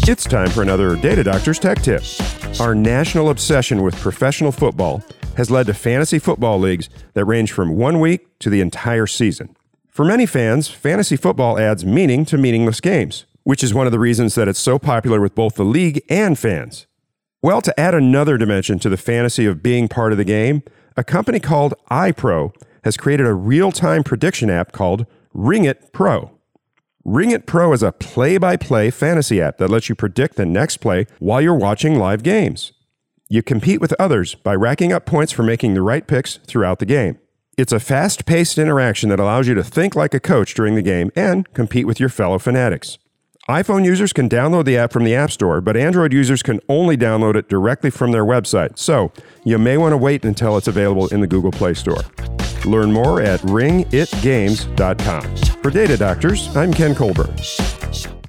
It's time for another Data Doctor's Tech Tip. Our national obsession with professional football has led to fantasy football leagues that range from 1 week to the entire season. For many fans, fantasy football adds meaning to meaningless games, which is one of the reasons that it's so popular with both the league and fans. Well, to add another dimension to the fantasy of being part of the game, a company called iPro has created a real-time prediction app called Ring It Pro. Ring It Pro is a play-by-play fantasy app that lets you predict the next play while you're watching live games. You compete with others by racking up points for making the right picks throughout the game. It's a fast-paced interaction that allows you to think like a coach during the game and compete with your fellow fanatics. iPhone users can download the app from the App Store, but Android users can only download it directly from their website, so you may want to wait until it's available in the Google Play Store. Learn more at ringitgames.com. For Data Doctors, I'm Ken Colburn.